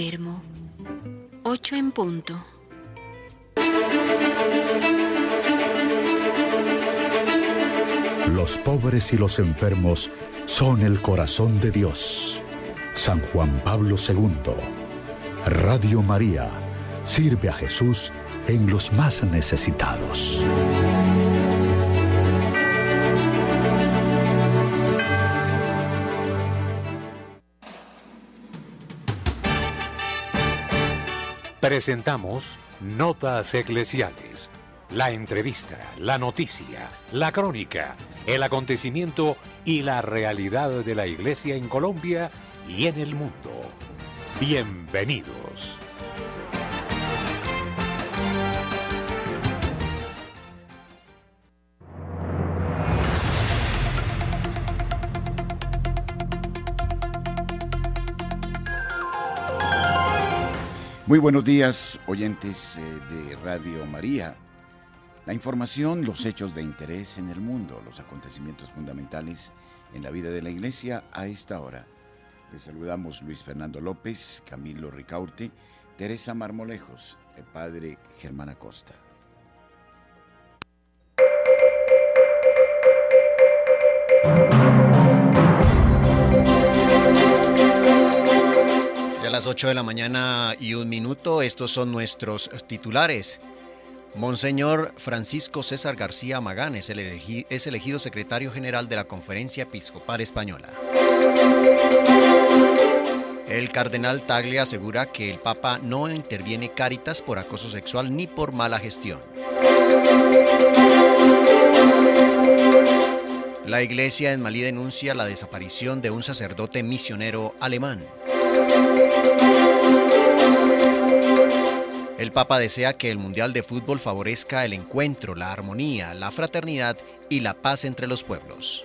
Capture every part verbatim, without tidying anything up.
enfermo. Ocho en punto. Los pobres y los enfermos son el corazón de Dios. San Juan Pablo segundo. Radio María sirve a Jesús en los más necesitados. Presentamos Notas Eclesiales, la entrevista, la noticia, la crónica, el acontecimiento y la realidad de la Iglesia en Colombia y en el mundo. Bienvenidos. Muy buenos días, oyentes eh, de Radio María. La información, los hechos de interés en el mundo, los acontecimientos fundamentales en la vida de la Iglesia a esta hora. Les saludamos Luis Fernando López, Camilo Ricaurte, Teresa Marmolejos, el padre Germán Acosta. A las ocho de la mañana y un minuto, estos son nuestros titulares. Monseñor Francisco César García Magán es, el elegi- es elegido secretario general de la Conferencia Episcopal Española. El cardenal Tagle asegura que el Papa no interviene Cáritas por acoso sexual ni por mala gestión. La Iglesia en Malí denuncia la desaparición de un sacerdote misionero alemán. El Papa desea que el Mundial de Fútbol favorezca el encuentro, la armonía, la fraternidad y la paz entre los pueblos.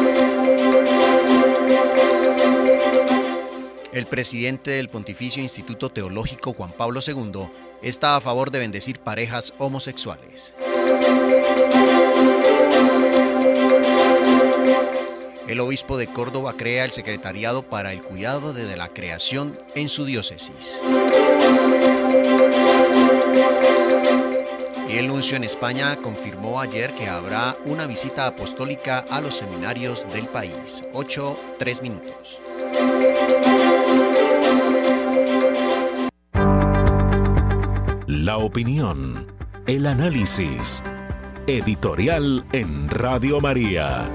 El presidente del Pontificio Instituto Teológico Juan Pablo segundo está a favor de bendecir parejas homosexuales. El obispo de Córdoba crea el Secretariado para el Cuidado de la Creación en su diócesis. Y el nuncio en España confirmó ayer que habrá una visita apostólica a los seminarios del país. ocho, tres minutos. La opinión, el análisis, editorial en Radio María.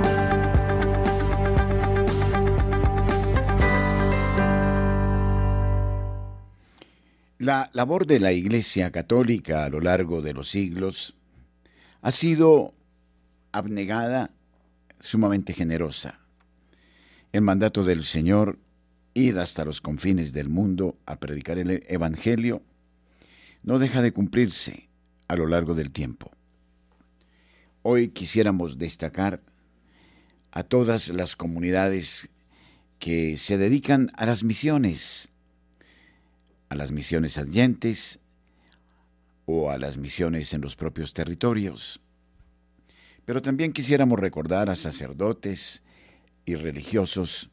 La labor de la Iglesia Católica a lo largo de los siglos ha sido abnegada, sumamente generosa. El mandato del Señor, ir hasta los confines del mundo a predicar el Evangelio, no deja de cumplirse a lo largo del tiempo. Hoy quisiéramos destacar a todas las comunidades que se dedican a las misiones, a las misiones adyentes o a las misiones en los propios territorios. Pero también quisiéramos recordar a sacerdotes y religiosos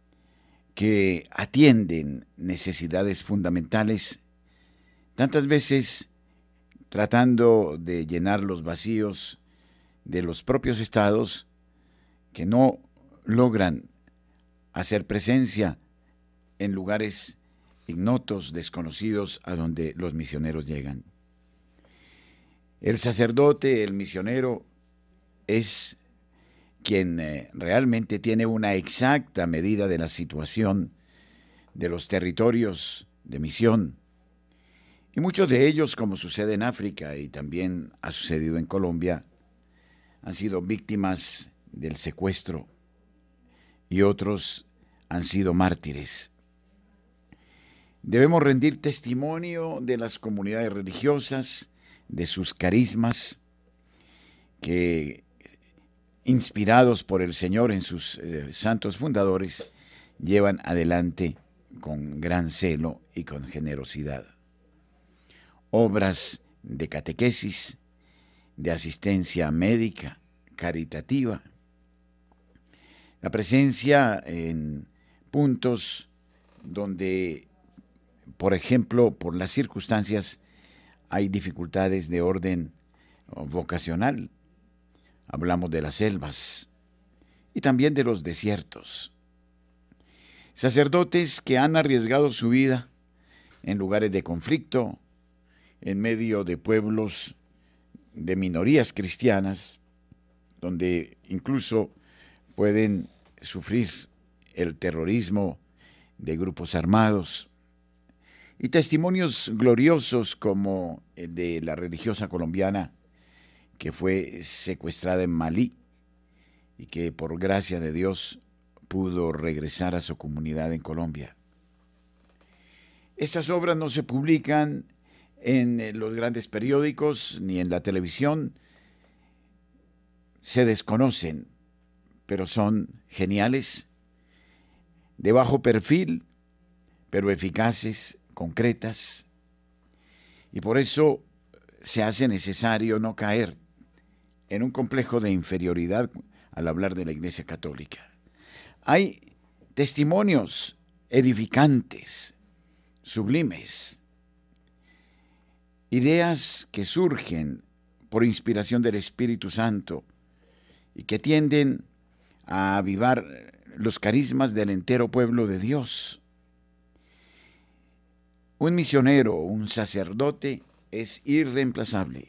que atienden necesidades fundamentales, tantas veces tratando de llenar los vacíos de los propios estados que no logran hacer presencia en lugares ignotos, desconocidos, a donde los misioneros llegan. El sacerdote, el misionero, es quien eh, realmente tiene una exacta medida de la situación de los territorios de misión. Y muchos de ellos, como sucede en África y también ha sucedido en Colombia, han sido víctimas del secuestro y otros han sido mártires. Debemos rendir testimonio de las comunidades religiosas, de sus carismas, que, inspirados por el Señor en sus eh, santos fundadores, llevan adelante con gran celo y con generosidad obras de catequesis, de asistencia médica, caritativa, la presencia en puntos donde por ejemplo, por las circunstancias, hay dificultades de orden vocacional. Hablamos de las selvas y también de los desiertos. Sacerdotes que han arriesgado su vida en lugares de conflicto, en medio de pueblos de minorías cristianas, donde incluso pueden sufrir el terrorismo de grupos armados, y testimonios gloriosos como el de la religiosa colombiana que fue secuestrada en Malí y que por gracia de Dios pudo regresar a su comunidad en Colombia. Estas obras no se publican en los grandes periódicos ni en la televisión, se desconocen, pero son geniales, de bajo perfil, pero eficaces, concretas, y por eso se hace necesario no caer en un complejo de inferioridad al hablar de la Iglesia Católica. Hay testimonios edificantes, sublimes, ideas que surgen por inspiración del Espíritu Santo y que tienden a avivar los carismas del entero pueblo de Dios. Un misionero, un sacerdote, es irreemplazable,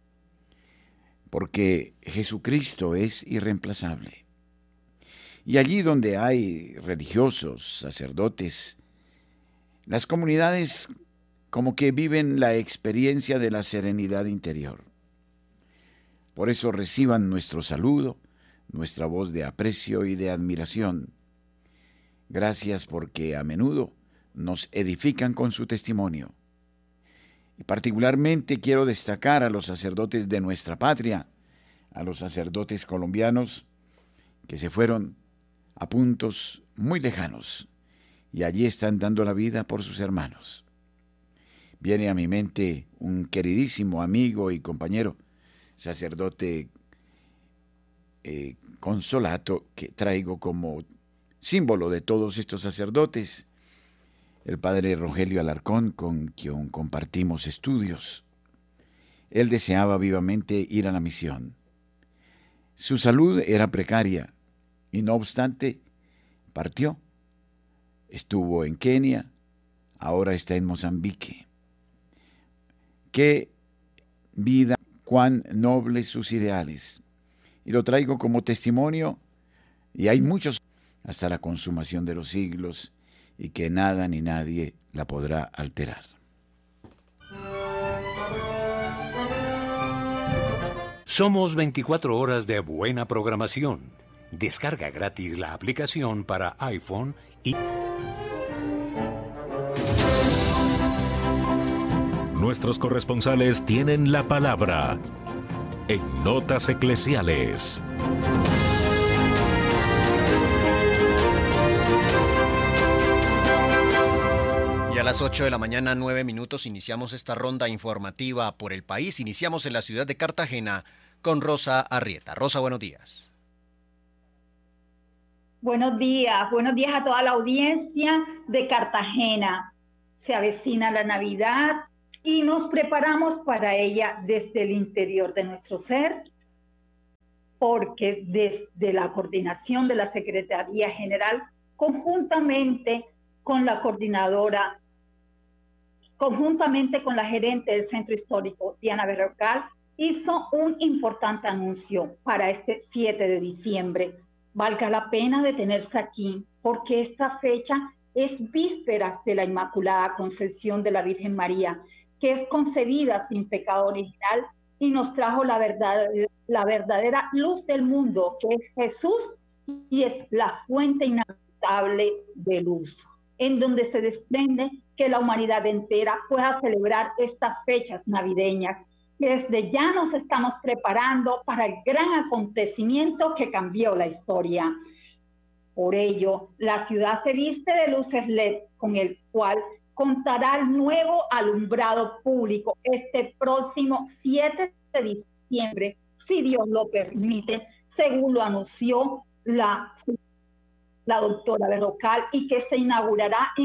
porque Jesucristo es irreemplazable. Y allí donde hay religiosos, sacerdotes, las comunidades como que viven la experiencia de la serenidad interior. Por eso reciban nuestro saludo, nuestra voz de aprecio y de admiración. Gracias porque a menudo nos edifican con su testimonio. Y particularmente quiero destacar a los sacerdotes de nuestra patria, a los sacerdotes colombianos que se fueron a puntos muy lejanos y allí están dando la vida por sus hermanos. Viene a mi mente un queridísimo amigo y compañero, sacerdote eh, consolato, que traigo como símbolo de todos estos sacerdotes, el padre Rogelio Alarcón, con quien compartimos estudios. Él deseaba vivamente ir a la misión. Su salud era precaria y no obstante partió. Estuvo en Kenia, ahora está en Mozambique. Qué vida, cuán nobles sus ideales. Y lo traigo como testimonio, y hay muchos hasta la consumación de los siglos, y que nada ni nadie la podrá alterar. Somos veinticuatro horas de buena programación. Descarga gratis la aplicación para iPhone y... Nuestros corresponsales tienen la palabra en Notas Eclesiales. Y a las ocho de la mañana, nueve minutos, iniciamos esta ronda informativa por el país. Iniciamos en la ciudad de Cartagena con Rosa Arrieta. Rosa, buenos días. Buenos días, buenos días a toda la audiencia de Cartagena. Se avecina la Navidad y nos preparamos para ella desde el interior de nuestro ser, porque desde la coordinación de la Secretaría General, conjuntamente con la coordinadora, conjuntamente con la gerente del Centro Histórico, Diana Berrocal, hizo un importante anuncio para este siete de diciembre. Valga la pena detenerse aquí, porque esta fecha es vísperas de la Inmaculada Concepción de la Virgen María, que es concebida sin pecado original y nos trajo la, verdad, la verdadera luz del mundo, que es Jesús, y es la fuente inagotable de luz, en donde se desprende que la humanidad entera pueda celebrar estas fechas navideñas, que desde ya nos estamos preparando para el gran acontecimiento que cambió la historia. Por ello, la ciudad se viste de luces L E D, con el cual contará el nuevo alumbrado público este próximo siete de diciembre, si Dios lo permite, según lo anunció la, la doctora Berrocal, y que se inaugurará en el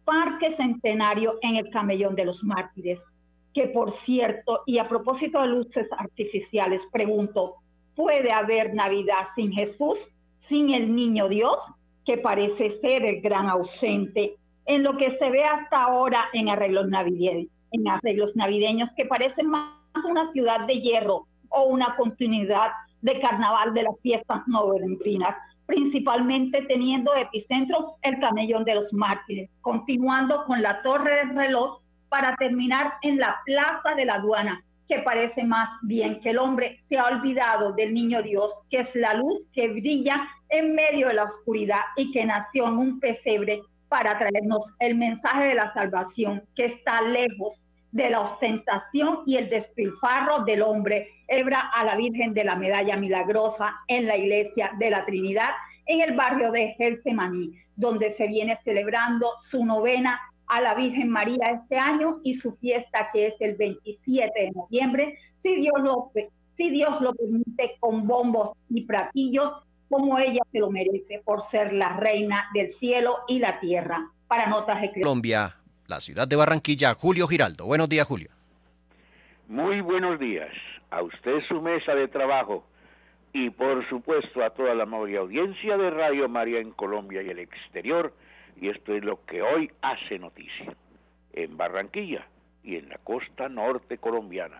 Parque Centenario en el Camellón de los Mártires. Que por cierto, y a propósito de luces artificiales, pregunto, ¿puede haber Navidad sin Jesús, sin el niño Dios, que parece ser el gran ausente en lo que se ve hasta ahora en arreglos navideños, en arreglos navideños que parecen más una ciudad de hierro o una continuidad de carnaval de las fiestas novembrinas, principalmente teniendo epicentro el Camellón de los Mártires, continuando con la Torre del Reloj para terminar en la Plaza de la Aduana, que parece más bien que el hombre se ha olvidado del niño Dios, que es la luz que brilla en medio de la oscuridad y que nació en un pesebre para traernos el mensaje de la salvación, que está lejos de la ostentación y el despilfarro del hombre. Hebra a la Virgen de la Medalla Milagrosa en la Iglesia de la Trinidad, en el barrio de Getsemaní, donde se viene celebrando su novena a la Virgen María este año y su fiesta, que es el veintisiete de noviembre, si Dios lo, si Dios lo permite, con bombos y platillos, como ella se lo merece por ser la reina del cielo y la tierra. Para Notas de Colombia, la ciudad de Barranquilla, Julio Giraldo. Buenos días, Julio. Muy buenos días. A usted, su mesa de trabajo, y por supuesto a toda la amable audiencia de Radio María en Colombia y el exterior. Y esto es lo que hoy hace noticia en Barranquilla y en la costa norte colombiana.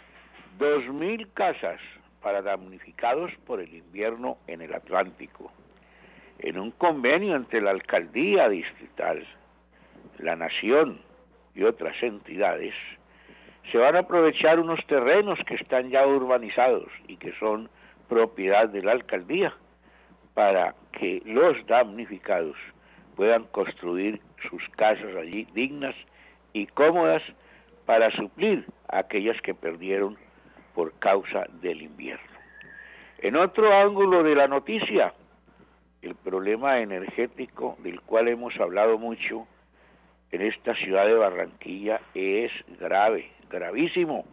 Dos mil casas para damnificados por el invierno en el Atlántico. En un convenio entre la alcaldía distrital, la nación y otras entidades, se van a aprovechar unos terrenos que están ya urbanizados y que son propiedad de la alcaldía para que los damnificados puedan construir sus casas allí dignas y cómodas para suplir a aquellas que perdieron por causa del invierno. En otro ángulo de la noticia, el problema energético del cual hemos hablado mucho en esta ciudad de Barranquilla es grave, gravísimo.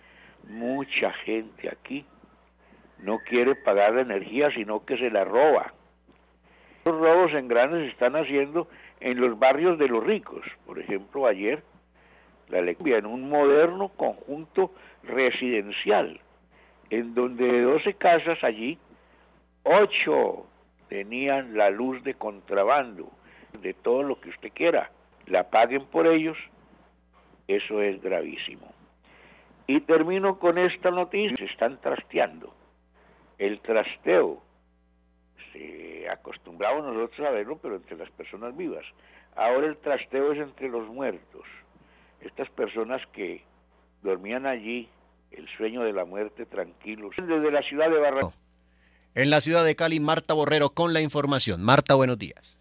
Mucha gente aquí no quiere pagar la energía, sino que se la roba. Los robos en grande se están haciendo en los barrios de los ricos. Por ejemplo, ayer, la lectura en un moderno conjunto residencial, en donde de doce casas allí, ocho tenían la luz de contrabando, de todo lo que usted quiera, la paguen por ellos, eso es gravísimo. Y termino con esta noticia, se están trasteando. El trasteo, se acostumbramos nosotros a verlo, pero entre las personas vivas. Ahora el trasteo es entre los muertos. Estas personas que dormían allí, el sueño de la muerte tranquilos. Desde la ciudad de Barranquilla. En la ciudad de Cali, Marta Borrero con la información. Marta, buenos días.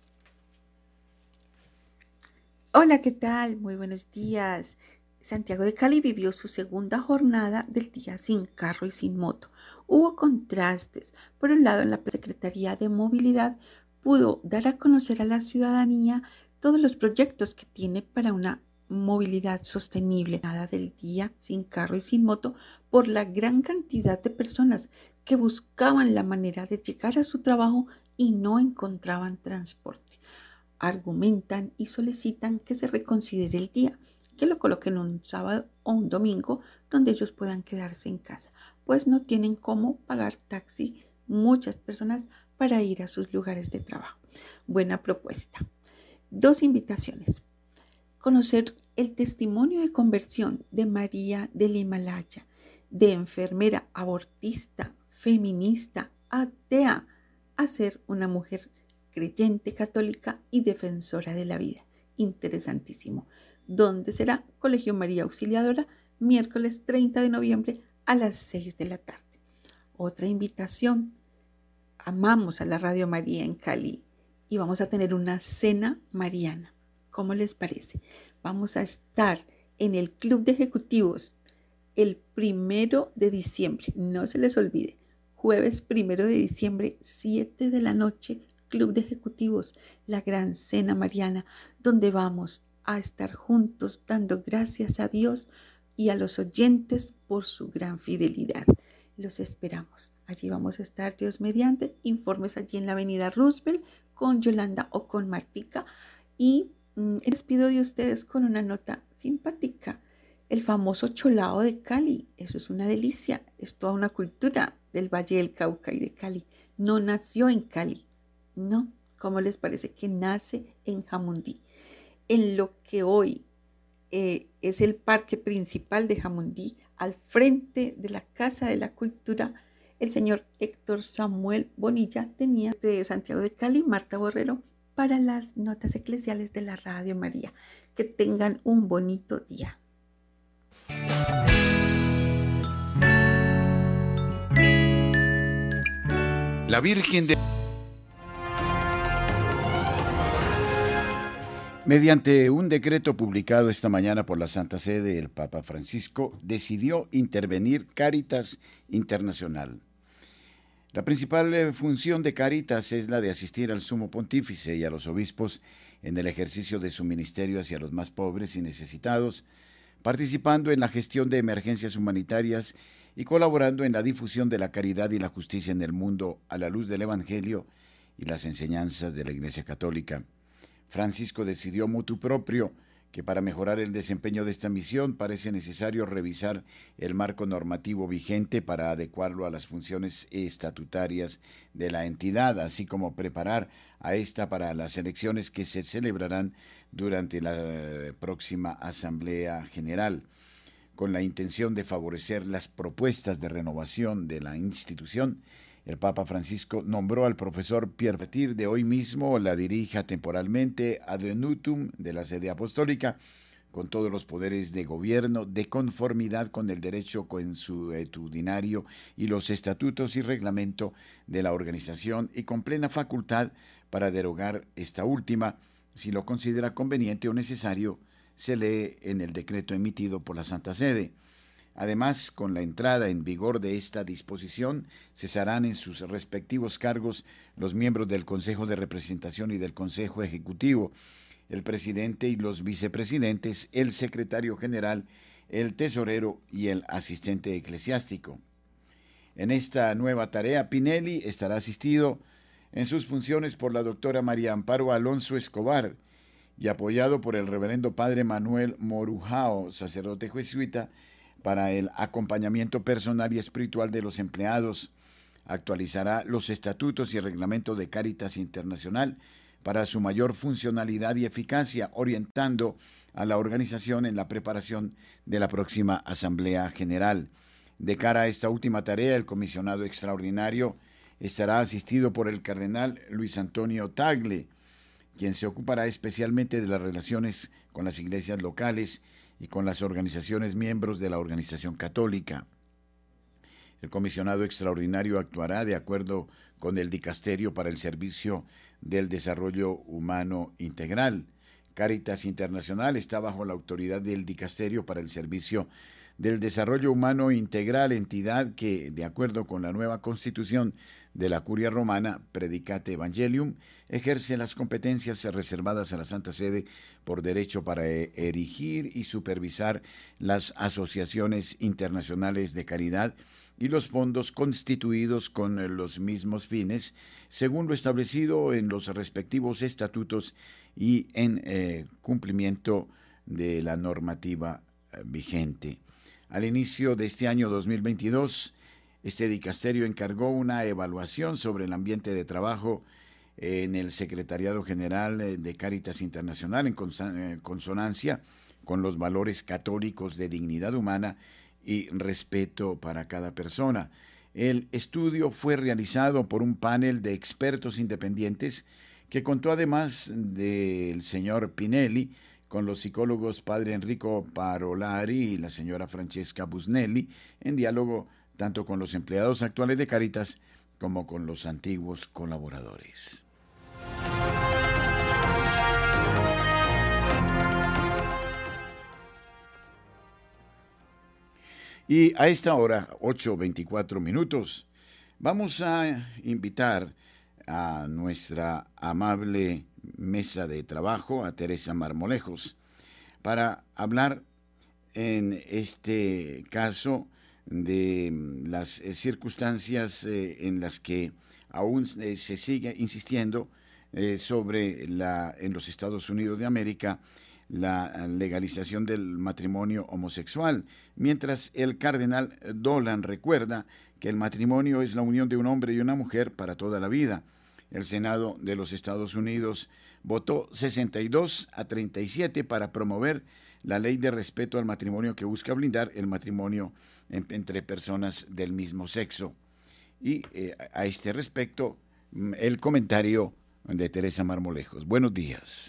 Hola, ¿qué tal? Muy buenos días. Santiago de Cali vivió su segunda jornada del día sin carro y sin moto. Hubo contrastes. Por un lado, en la Secretaría de Movilidad pudo dar a conocer a la ciudadanía todos los proyectos que tiene para una movilidad sostenible. Nada del día sin carro y sin moto por la gran cantidad de personas que buscaban la manera de llegar a su trabajo y no encontraban transporte. Argumentan y solicitan que se reconsidere el día, que lo coloquen un sábado o un domingo donde ellos puedan quedarse en casa, pues no tienen cómo pagar taxi muchas personas para ir a sus lugares de trabajo. Buena propuesta. Dos invitaciones. Conocer el testimonio de conversión de María del Himalaya, de enfermera abortista, feminista, atea, a ser una mujer creyente católica y defensora de la vida. Interesantísimo. ¿Dónde será? Colegio María Auxiliadora, miércoles treinta de noviembre a las seis de la tarde. Otra invitación. Amamos a la Radio María en Cali y vamos a tener una cena mariana. ¿Cómo les parece? Vamos a estar en el Club de Ejecutivos el primero de diciembre. No se les olvide. Jueves primero de diciembre, siete de la noche, Club de Ejecutivos, la gran cena mariana, donde vamos a estar juntos dando gracias a Dios y a los oyentes por su gran fidelidad. Los esperamos. Allí vamos a estar, Dios mediante. Informes allí en la avenida Roosevelt con Yolanda o con Martica. Y Mm, les pido de ustedes con una nota simpática. El famoso cholao de Cali, eso es una delicia, es toda una cultura del Valle del Cauca y de Cali. No nació en Cali, no, ¿cómo les parece que nace en Jamundí? En lo que hoy eh, es el parque principal de Jamundí, al frente de la Casa de la Cultura, el señor Héctor Samuel Bonilla tenía de Santiago de Cali, Marta Borrero, para las notas eclesiales de la Radio María. Que tengan un bonito día. La Virgen de... Mediante un decreto publicado esta mañana por la Santa Sede, el Papa Francisco decidió intervenir Cáritas Internacional. La principal función de Cáritas es la de asistir al Sumo Pontífice y a los obispos en el ejercicio de su ministerio hacia los más pobres y necesitados, participando en la gestión de emergencias humanitarias y colaborando en la difusión de la caridad y la justicia en el mundo a la luz del Evangelio y las enseñanzas de la Iglesia Católica. Francisco decidió motu proprio que para mejorar el desempeño de esta misión parece necesario revisar el marco normativo vigente para adecuarlo a las funciones estatutarias de la entidad, así como preparar a esta para las elecciones que se celebrarán durante la próxima Asamblea General, con la intención de favorecer las propuestas de renovación de la institución. El Papa Francisco nombró al profesor Pierre Petir, de hoy mismo la dirija temporalmente ad nutum de la sede apostólica, con todos los poderes de gobierno, de conformidad con el derecho consuetudinario y los estatutos y reglamento de la organización, y con plena facultad para derogar esta última, si lo considera conveniente o necesario, se lee en el decreto emitido por la Santa Sede. Además, con la entrada en vigor de esta disposición, cesarán en sus respectivos cargos los miembros del Consejo de Representación y del Consejo Ejecutivo, el presidente y los vicepresidentes, el secretario general, el tesorero y el asistente eclesiástico. En esta nueva tarea, Pinelli estará asistido en sus funciones por la doctora María Amparo Alonso Escobar y apoyado por el reverendo padre Manuel Morujao, sacerdote jesuita, para el acompañamiento personal y espiritual de los empleados. Actualizará los estatutos y el reglamento de Cáritas Internacional para su mayor funcionalidad y eficacia, orientando a la organización en la preparación de la próxima Asamblea General. De cara a esta última tarea, el comisionado extraordinario estará asistido por el cardenal Luis Antonio Tagle, quien se ocupará especialmente de las relaciones con las iglesias locales y con las organizaciones miembros de la Organización Católica. El comisionado extraordinario actuará de acuerdo con el Dicasterio para el Servicio del Desarrollo Humano Integral. Cáritas Internacional está bajo la autoridad del Dicasterio para el Servicio del Desarrollo Humano Integral, entidad que, de acuerdo con la nueva Constitución de la Curia Romana, Predicate Evangelium, ejerce las competencias reservadas a la Santa Sede por derecho para erigir y supervisar las asociaciones internacionales de caridad y los fondos constituidos con los mismos fines, según lo establecido en los respectivos estatutos y en eh, cumplimiento de la normativa eh, vigente. Al inicio de este año dos mil veintidós, este dicasterio encargó una evaluación sobre el ambiente de trabajo en el Secretariado General de Cáritas Internacional en consonancia con los valores católicos de dignidad humana y respeto para cada persona. El estudio fue realizado por un panel de expertos independientes que contó, además del señor Pinelli, con los psicólogos padre Enrico Parolari y la señora Francesca Busnelli, en diálogo tanto con los empleados actuales de Cáritas como con los antiguos colaboradores. Y a esta hora, ocho veinticuatro minutos, vamos a invitar a nuestra amable mesa de trabajo, a Teresa Marmolejos, para hablar en este caso de las circunstancias en las que aún se sigue insistiendo eh, sobre la, en los Estados Unidos de América la legalización del matrimonio homosexual, mientras el cardenal Dolan recuerda que el matrimonio es la unión de un hombre y una mujer para toda la vida. El Senado de los Estados Unidos votó sesenta y dos a treinta y siete para promover la ley de respeto al matrimonio que busca blindar el matrimonio en, entre personas del mismo sexo. Y eh, a este respecto, el comentario de Teresa Marmolejos. Buenos días.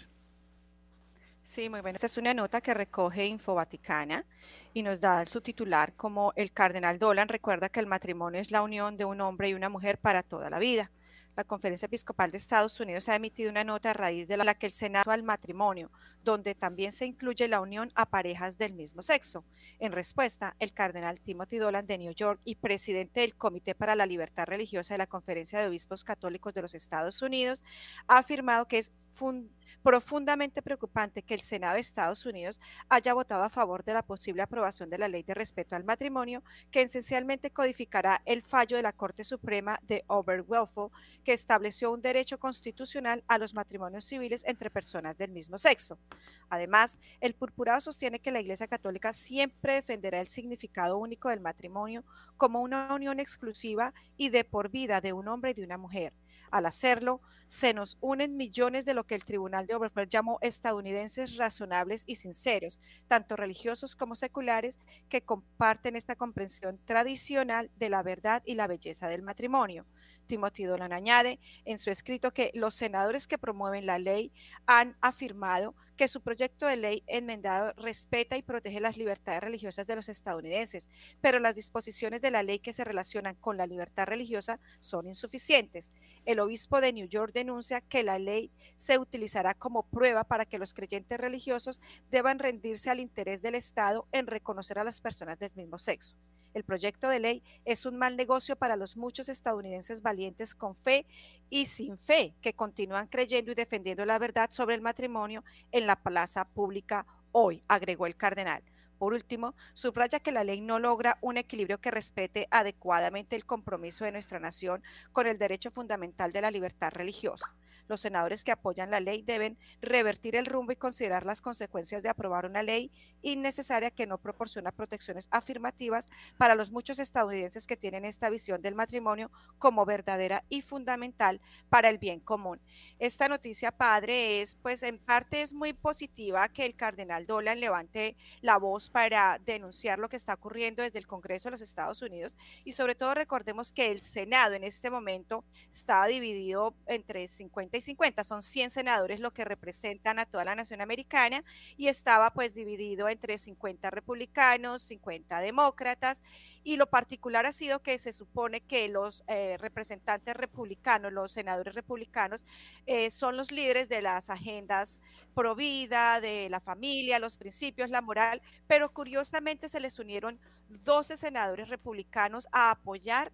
Sí, muy bien. Esta es una nota que recoge Infovaticana y nos da su titular como el cardenal Dolan recuerda que el matrimonio es la unión de un hombre y una mujer para toda la vida. La Conferencia Episcopal de Estados Unidos ha emitido una nota a raíz de la que el Senado al matrimonio, donde también se incluye la unión a parejas del mismo sexo. En respuesta, el cardenal Timothy Dolan de New York y presidente del Comité para la Libertad Religiosa de la Conferencia de Obispos Católicos de los Estados Unidos ha afirmado que es profundamente preocupante que el Senado de Estados Unidos haya votado a favor de la posible aprobación de la ley de respeto al matrimonio, que esencialmente codificará el fallo de la Corte Suprema de Obergefell, que estableció un derecho constitucional a los matrimonios civiles entre personas del mismo sexo. Además, el purpurado sostiene que la Iglesia Católica siempre defenderá el significado único del matrimonio como una unión exclusiva y de por vida de un hombre y de una mujer. Al hacerlo, se nos unen millones de lo que el Tribunal de Obergefell llamó estadounidenses razonables y sinceros, tanto religiosos como seculares, que comparten esta comprensión tradicional de la verdad y la belleza del matrimonio. Timothy Dolan añade en su escrito que los senadores que promueven la ley han afirmado que su proyecto de ley enmendado respeta y protege las libertades religiosas de los estadounidenses, pero las disposiciones de la ley que se relacionan con la libertad religiosa son insuficientes. El obispo de New York denuncia que la ley se utilizará como prueba para que los creyentes religiosos deban rendirse al interés del Estado en reconocer a las personas del mismo sexo. El proyecto de ley es un mal negocio para los muchos estadounidenses valientes con fe y sin fe que continúan creyendo y defendiendo la verdad sobre el matrimonio en la plaza pública hoy, agregó el cardenal. Por último, subraya que la ley no logra un equilibrio que respete adecuadamente el compromiso de nuestra nación con el derecho fundamental de la libertad religiosa. Los senadores que apoyan la ley deben revertir el rumbo y considerar las consecuencias de aprobar una ley innecesaria que no proporciona protecciones afirmativas para los muchos estadounidenses que tienen esta visión del matrimonio como verdadera y fundamental para el bien común. Esta noticia, padre, es pues en parte es muy positiva que el cardenal Dolan levante la voz para denunciar lo que está ocurriendo desde el Congreso de los Estados Unidos y sobre todo recordemos que el Senado en este momento está dividido entre cincuenta y cincuenta, son cien senadores lo que representan a toda la nación americana y estaba pues dividido entre cincuenta republicanos, cincuenta demócratas y lo particular ha sido que se supone que los eh, representantes republicanos, los senadores republicanos eh, son los líderes de las agendas pro vida, de la familia, los principios, la moral, pero curiosamente se les unieron doce senadores republicanos a apoyar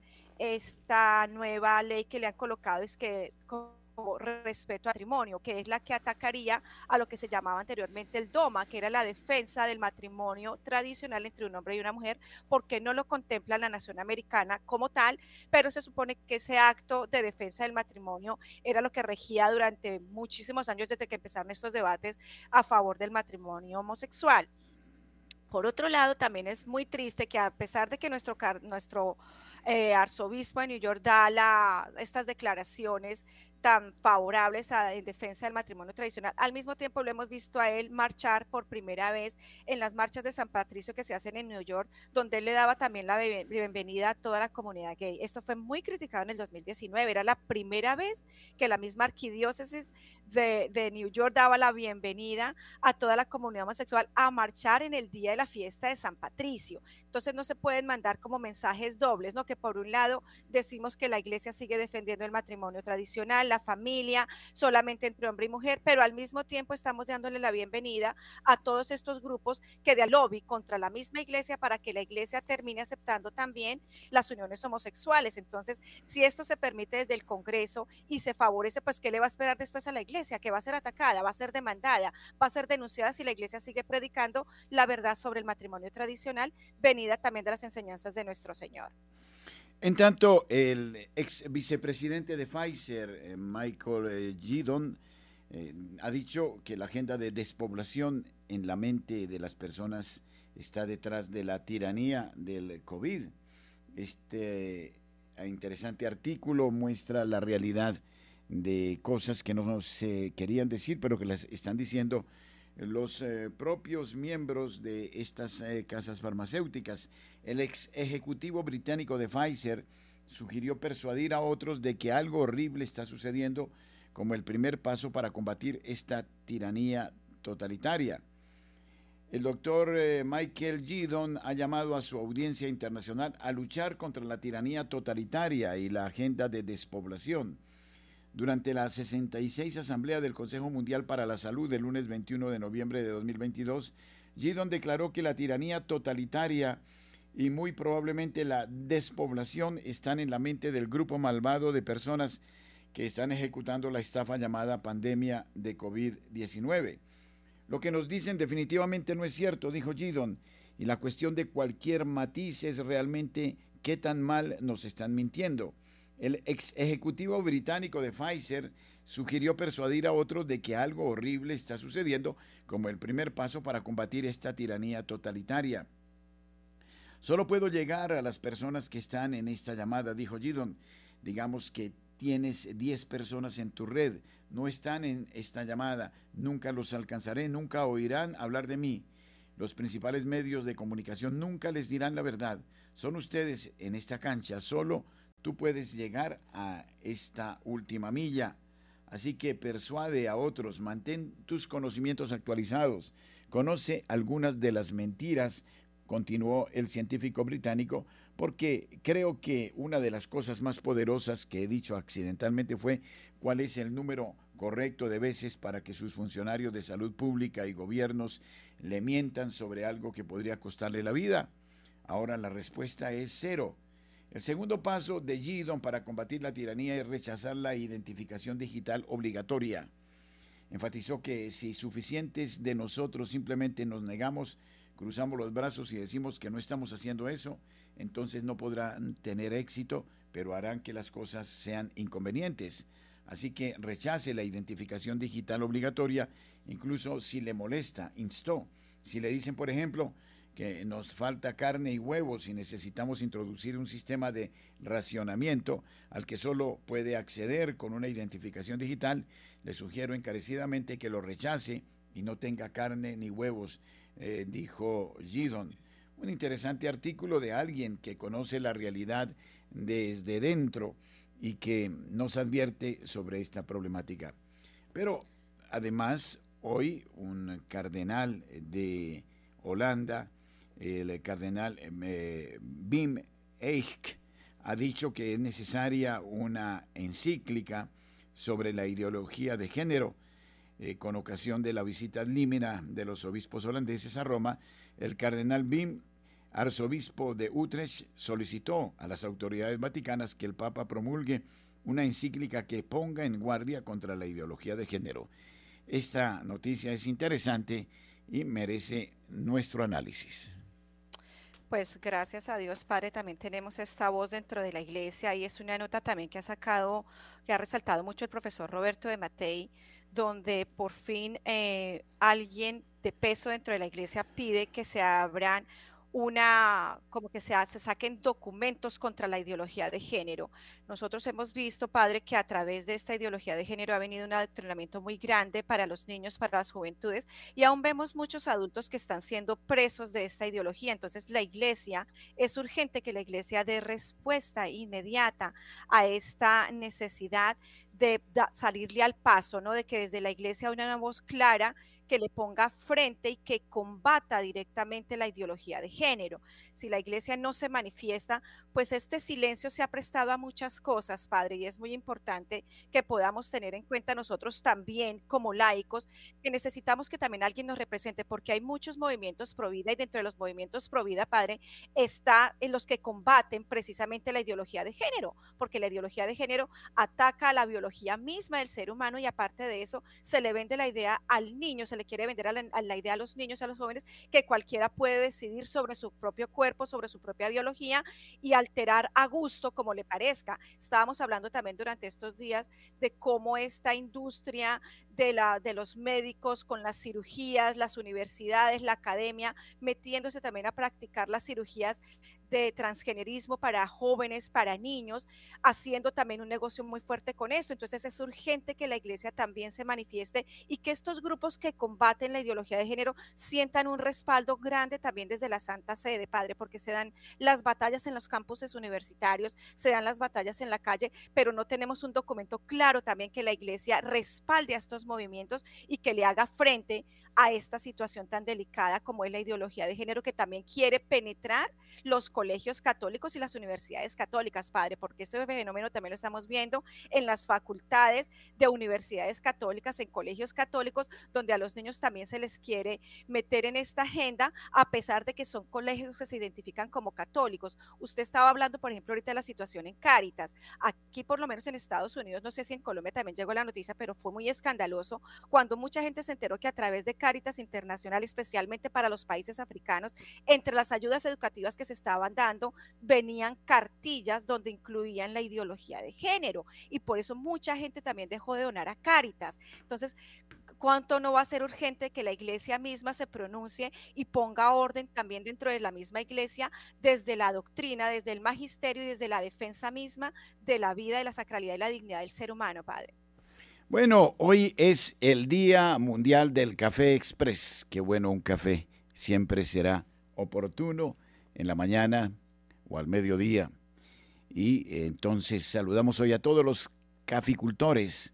esta nueva ley que le han colocado, es que como respeto al matrimonio, que es la que atacaría a lo que se llamaba anteriormente el DOMA, que era la defensa del matrimonio tradicional entre un hombre y una mujer, porque no lo contempla la nación americana como tal, pero se supone que ese acto de defensa del matrimonio era lo que regía durante muchísimos años desde que empezaron estos debates a favor del matrimonio homosexual. Por otro lado, también es muy triste que a pesar de que nuestro, nuestro eh, arzobispo de New York da la, estas declaraciones tan favorables a, en defensa del matrimonio tradicional, al mismo tiempo lo hemos visto a él marchar por primera vez en las marchas de San Patricio que se hacen en New York, donde él le daba también la bienvenida a toda la comunidad gay. Esto fue muy criticado en el dos mil diecinueve, era la primera vez que la misma arquidiócesis de, de New York daba la bienvenida a toda la comunidad homosexual a marchar en el día de la fiesta de San Patricio. Entonces no se pueden mandar como mensajes dobles, ¿no? Que por un lado decimos que la iglesia sigue defendiendo el matrimonio tradicional, la familia, solamente entre hombre y mujer, pero al mismo tiempo estamos dándole la bienvenida a todos estos grupos que de lobby contra la misma iglesia para que la iglesia termine aceptando también las uniones homosexuales. Entonces, si esto se permite desde el Congreso y se favorece, pues ¿qué le va a esperar después a la iglesia? Que va a ser atacada, va a ser demandada, va a ser denunciada si la iglesia sigue predicando la verdad sobre el matrimonio tradicional, venida también de las enseñanzas de nuestro Señor. En tanto, el ex vicepresidente de Pfizer, eh, Michael eh, Gidon, eh, ha dicho que la agenda de despoblación en la mente de las personas está detrás de la tiranía del COVID. Este interesante artículo muestra la realidad de cosas que no se querían decir, pero que las están diciendo los eh, propios miembros de estas eh, casas farmacéuticas. El ex ejecutivo británico de Pfizer sugirió persuadir a otros de que algo horrible está sucediendo como el primer paso para combatir esta tiranía totalitaria. El doctor eh, Michael Gidon ha llamado a su audiencia internacional a luchar contra la tiranía totalitaria y la agenda de despoblación. Durante la sesenta y seis Asamblea del Consejo Mundial para la Salud del lunes veintiuno de noviembre de dos mil veintidós, Gidon declaró que la tiranía totalitaria y muy probablemente la despoblación están en la mente del grupo malvado de personas que están ejecutando la estafa llamada pandemia de COVID diecinueve. Lo que nos dicen definitivamente no es cierto, dijo Gidon, y la cuestión de cualquier matiz es realmente qué tan mal nos están mintiendo. El ex ejecutivo británico de Pfizer sugirió persuadir a otros de que algo horrible está sucediendo como el primer paso para combatir esta tiranía totalitaria. Solo puedo llegar a las personas que están en esta llamada, dijo Gidon. Digamos que tienes diez personas en tu red, no están en esta llamada, nunca los alcanzaré, nunca oirán hablar de mí. Los principales medios de comunicación nunca les dirán la verdad. Son ustedes en esta cancha, solo tú puedes llegar a esta última milla. Así que persuade a otros, mantén tus conocimientos actualizados, conoce algunas de las mentiras, continuó el científico británico, porque creo que una de las cosas más poderosas que he dicho accidentalmente fue cuál es el número correcto de veces para que sus funcionarios de salud pública y gobiernos le mientan sobre algo que podría costarle la vida. Ahora la respuesta es cero. El segundo paso de Gidon para combatir la tiranía es rechazar la identificación digital obligatoria. Enfatizó que si suficientes de nosotros simplemente nos negamos, cruzamos los brazos y decimos que no estamos haciendo eso, entonces no podrán tener éxito, pero harán que las cosas sean inconvenientes. Así que rechace la identificación digital obligatoria, incluso si le molesta, instó. Si le dicen, por ejemplo, que nos falta carne y huevos y necesitamos introducir un sistema de racionamiento al que solo puede acceder con una identificación digital, le sugiero encarecidamente que lo rechace y no tenga carne ni huevos, eh, dijo Gidon. Un interesante artículo de alguien que conoce la realidad desde dentro y que nos advierte sobre esta problemática. Pero además, hoy un cardenal de Holanda, el cardenal eh, Wim Eijk, ha dicho que es necesaria una encíclica sobre la ideología de género. Eh, con ocasión de la visita ad limina de los obispos holandeses a Roma, el cardenal Wim, arzobispo de Utrecht, solicitó a las autoridades vaticanas que el Papa promulgue una encíclica que ponga en guardia contra la ideología de género. Esta noticia es interesante y merece nuestro análisis. Pues gracias a Dios, Padre, también tenemos esta voz dentro de la iglesia y es una nota también que ha sacado, que ha resaltado mucho el profesor Roberto de Mattei, donde por fin eh, alguien de peso dentro de la iglesia pide que se abran una, como que se, se saquen documentos contra la ideología de género. Nosotros hemos visto, Padre, que a través de esta ideología de género ha venido un adoctrinamiento muy grande para los niños, para las juventudes, y aún vemos muchos adultos que están siendo presos de esta ideología. Entonces, la iglesia, es urgente que la iglesia dé respuesta inmediata a esta necesidad de da, salirle al paso, ¿no? De que desde la iglesia haya una voz clara que le ponga frente y que combata directamente la ideología de género. Si la iglesia no se manifiesta, pues este silencio se ha prestado a muchas cosas, Padre, y es muy importante que podamos tener en cuenta nosotros también como laicos, que necesitamos que también alguien nos represente, porque hay muchos movimientos pro vida y dentro de los movimientos pro vida, Padre, está en los que combaten precisamente la ideología de género, porque la ideología de género ataca a la biología misma del ser humano y aparte de eso se le vende la idea al niño, se se le quiere vender a la, a la idea a los niños, a los jóvenes, que cualquiera puede decidir sobre su propio cuerpo, sobre su propia biología y alterar a gusto como le parezca. Estábamos hablando también durante estos días de cómo esta industria de, la, de los médicos con las cirugías, las universidades, la academia, metiéndose también a practicar las cirugías de transgenerismo para jóvenes, para niños, haciendo también un negocio muy fuerte con eso. Entonces es urgente que la iglesia también se manifieste y que estos grupos que combaten la ideología de género sientan un respaldo grande también desde la Santa Sede, Padre, porque se dan las batallas en los campuses universitarios, se dan las batallas en la calle, pero no tenemos un documento claro también que la iglesia respalde a estos movimientos y que le haga frente a esta situación tan delicada como es la ideología de género, que también quiere penetrar los colegios católicos y las universidades católicas, Padre, porque este fenómeno también lo estamos viendo en las facultades de universidades católicas, en colegios católicos, donde a los niños también se les quiere meter en esta agenda, a pesar de que son colegios que se identifican como católicos. Usted estaba hablando, por ejemplo, ahorita de la situación en Cáritas. Aquí, por lo menos en Estados Unidos, no sé si en Colombia también llegó la noticia, pero fue muy escandaloso cuando mucha gente se enteró que a través de Cáritas Internacional, especialmente para los países africanos, entre las ayudas educativas que se estaban dando, venían cartillas donde incluían la ideología de género, y por eso mucha gente también dejó de donar a Cáritas. Entonces, ¿cuánto no va a ser urgente que la iglesia misma se pronuncie y ponga orden también dentro de la misma iglesia, desde la doctrina, desde el magisterio y desde la defensa misma de la vida, de la sacralidad y la dignidad del ser humano, Padre? Bueno, hoy es el Día Mundial del Café Express. Qué bueno un café. Siempre será oportuno en la mañana o al mediodía. Y entonces saludamos hoy a todos los caficultores.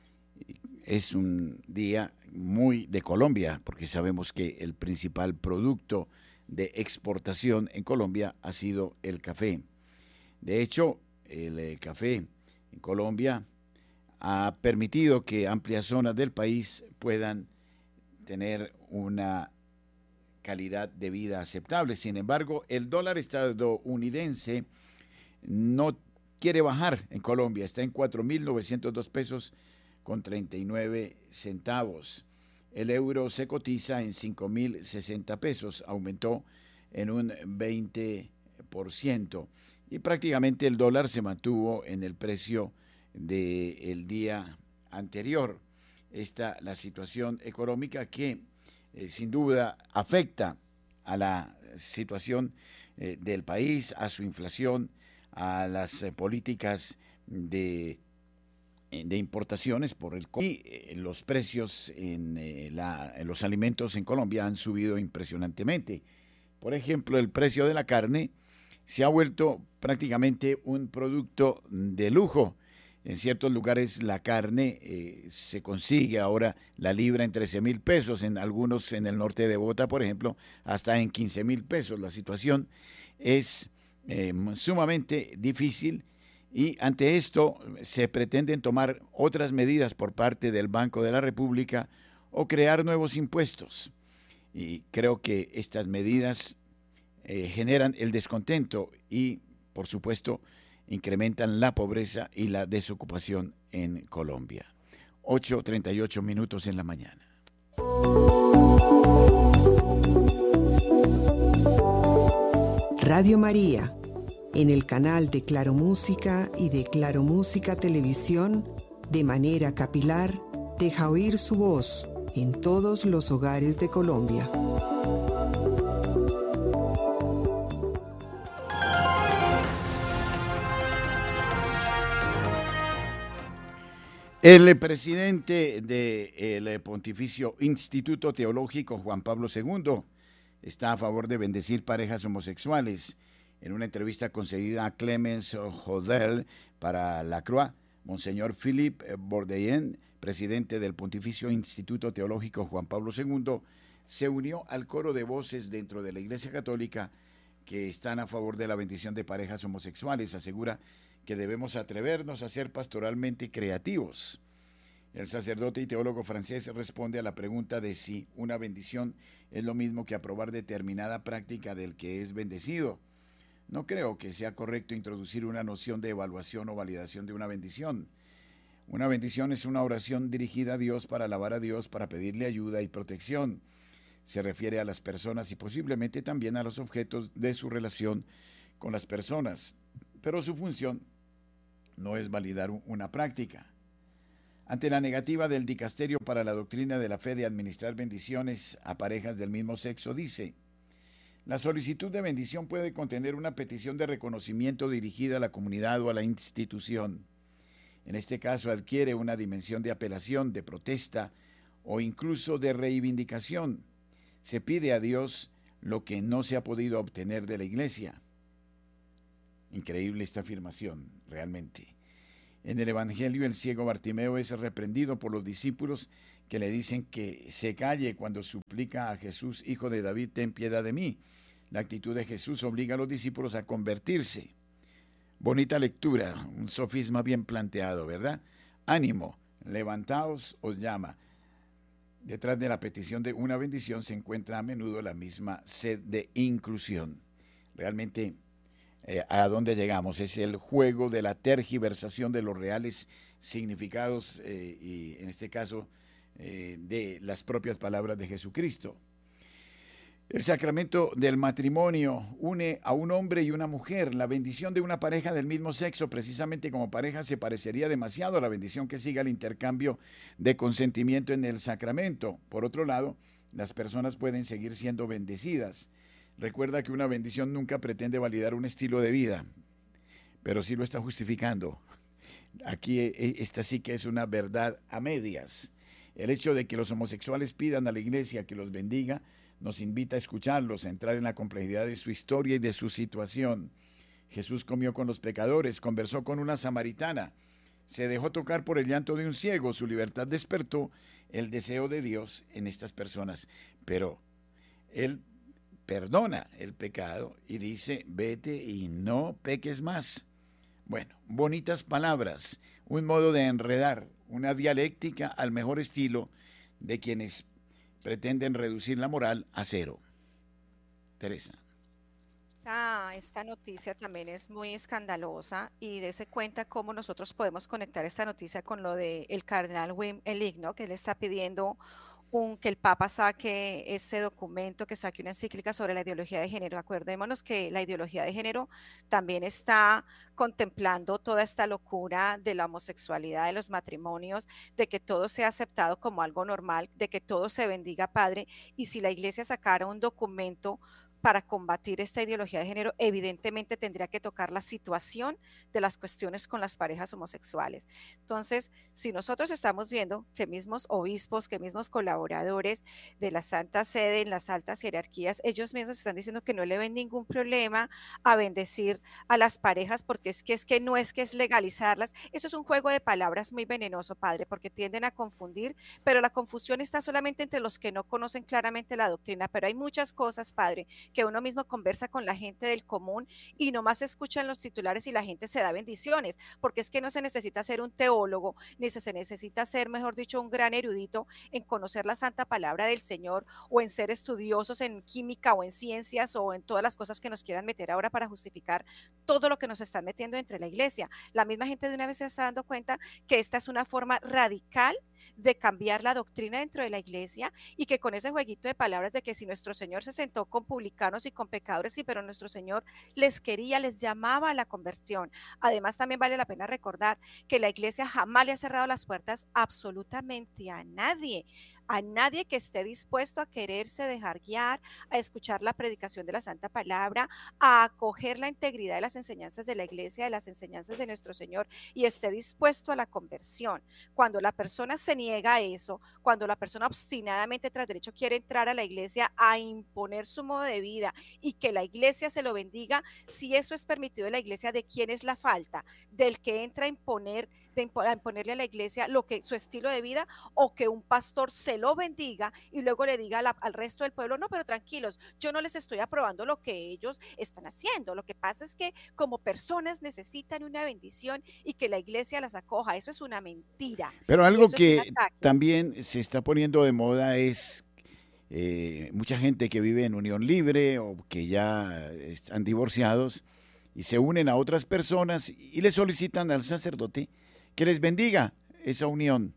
Es un día muy de Colombia, porque sabemos que el principal producto de exportación en Colombia ha sido el café. De hecho, el eh, café en Colombia ha permitido que amplias zonas del país puedan tener una calidad de vida aceptable. Sin embargo, el dólar estadounidense no quiere bajar en Colombia, está en cuatro mil novecientos dos pesos con treinta y nueve centavos. El euro se cotiza en cinco mil sesenta pesos, aumentó en un veinte por ciento, y prácticamente el dólar se mantuvo en el precio del día anterior. Esta la situación económica que eh, sin duda afecta a la situación eh, del país, a su inflación, a las eh, políticas de, de importaciones por el y eh, los precios en, eh, la, en los alimentos en Colombia han subido impresionantemente. Por ejemplo, el precio de la carne se ha vuelto prácticamente un producto de lujo. En ciertos lugares la carne eh, se consigue ahora la libra en trece mil pesos, en algunos en el norte de Bogotá, por ejemplo, hasta en quince mil pesos. La situación es eh, sumamente difícil, y ante esto se pretenden tomar otras medidas por parte del Banco de la República o crear nuevos impuestos. Y creo que estas medidas eh, generan el descontento y, por supuesto, incrementan la pobreza y la desocupación en Colombia. ocho treinta y ocho minutos en la mañana. Radio María, en el canal de Claro Música y de Claro Música Televisión, de manera capilar, deja oír su voz en todos los hogares de Colombia. El presidente del Pontificio Instituto Teológico Juan Pablo segundo está a favor de bendecir parejas homosexuales. En una entrevista concedida a Clemens Hodel para La Croix, Monseñor Philippe Bourdein, presidente del Pontificio Instituto Teológico Juan Pablo segundo, se unió al coro de voces dentro de la Iglesia Católica que están a favor de la bendición de parejas homosexuales. Asegura que debemos atrevernos a ser pastoralmente creativos. El sacerdote y teólogo francés responde a la pregunta de si una bendición es lo mismo que aprobar determinada práctica del que es bendecido. No creo que sea correcto introducir una noción de evaluación o validación de una bendición. Una bendición es una oración dirigida a Dios para alabar a Dios, para pedirle ayuda y protección. Se refiere a las personas y posiblemente también a los objetos de su relación con las personas, pero su función no es validar una práctica. Ante la negativa del dicasterio para la doctrina de la fe de administrar bendiciones a parejas del mismo sexo, dice: la solicitud de bendición puede contener una petición de reconocimiento dirigida a la comunidad o a la institución. En este caso adquiere una dimensión de apelación, de protesta o incluso de reivindicación. Se pide a Dios lo que no se ha podido obtener de la iglesia. Increíble esta afirmación, realmente. En el Evangelio, el ciego Bartimeo es reprendido por los discípulos que le dicen que se calle cuando suplica a Jesús: Hijo de David, ten piedad de mí. La actitud de Jesús obliga a los discípulos a convertirse. Bonita lectura, un sofisma bien planteado, ¿verdad? Ánimo, levantaos, os llama. Detrás de la petición de una bendición se encuentra a menudo la misma sed de inclusión. Realmente, eh, ¿a dónde llegamos? Es el juego de la tergiversación de los reales significados eh, y, en este caso, eh, de las propias palabras de Jesucristo. El sacramento del matrimonio une a un hombre y una mujer. La bendición de una pareja del mismo sexo, precisamente como pareja, se parecería demasiado a la bendición que sigue al intercambio de consentimiento en el sacramento. Por otro lado, las personas pueden seguir siendo bendecidas. Recuerda que una bendición nunca pretende validar un estilo de vida, pero sí lo está justificando. Aquí esta sí que es una verdad a medias. El hecho de que los homosexuales pidan a la iglesia que los bendiga nos invita a escucharlos, a entrar en la complejidad de su historia y de su situación. Jesús comió con los pecadores, conversó con una samaritana, se dejó tocar por el llanto de un ciego, su libertad despertó el deseo de Dios en estas personas. Pero Él perdona el pecado y dice: vete y no peques más. Bueno, bonitas palabras, un modo de enredar, una dialéctica al mejor estilo de quienes pretenden reducir la moral a cero. Teresa. Ah, esta noticia también es muy escandalosa y dése cuenta cómo nosotros podemos conectar esta noticia con lo del cardenal Wim Ellig, ¿no? Que él está pidiendo un, que el Papa saque ese documento, que saque una encíclica sobre la ideología de género. Acordémonos que la ideología de género también está contemplando toda esta locura de la homosexualidad, de los matrimonios, de que todo sea aceptado como algo normal, de que todo se bendiga, Padre. Y si la Iglesia sacara un documento para combatir esta ideología de género, evidentemente tendría que tocar la situación de las cuestiones con las parejas homosexuales. Entonces, si nosotros estamos viendo que mismos obispos, que mismos colaboradores de la Santa Sede en las altas jerarquías, ellos mismos están diciendo que no le ven ningún problema a bendecir a las parejas, porque es que, es que no es que es legalizarlas. Eso es un juego de palabras muy venenoso, Padre, porque tienden a confundir, pero la confusión está solamente entre los que no conocen claramente la doctrina. Pero hay muchas cosas, Padre, que uno mismo conversa con la gente del común y nomás escuchan los titulares y la gente se da bendiciones, porque es que no se necesita ser un teólogo, ni se necesita ser, mejor dicho, un gran erudito en conocer la santa palabra del Señor, o en ser estudiosos en química o en ciencias o en todas las cosas que nos quieran meter ahora para justificar todo lo que nos están metiendo entre la iglesia. La misma gente de una vez se está dando cuenta que esta es una forma radical de cambiar la doctrina dentro de la iglesia, y que con ese jueguito de palabras de que si nuestro Señor se sentó con publicanos y con pecadores, sí, pero nuestro Señor les quería, les llamaba a la conversión. Además, también vale la pena recordar que la iglesia jamás le ha cerrado las puertas absolutamente a nadie, a nadie que esté dispuesto a quererse dejar guiar, a escuchar la predicación de la Santa Palabra, a acoger la integridad de las enseñanzas de la iglesia, de las enseñanzas de nuestro Señor, y esté dispuesto a la conversión. Cuando la persona se niega a eso, cuando la persona obstinadamente tras derecho quiere entrar a la iglesia a imponer su modo de vida y que la iglesia se lo bendiga, si eso es permitido en la iglesia, ¿de quién es la falta? ¿Del que entra a imponer, de impo a imponerle a la iglesia lo que su estilo de vida, o que un pastor se lo bendiga y luego le diga a la, al resto del pueblo: no, pero tranquilos, yo no les estoy aprobando lo que ellos están haciendo, lo que pasa es que como personas necesitan una bendición y que la iglesia las acoja? Eso es una mentira. Pero algo que también se está poniendo de moda es eh, mucha gente que vive en unión libre o que ya están divorciados y se unen a otras personas y le solicitan al sacerdote que les bendiga esa unión.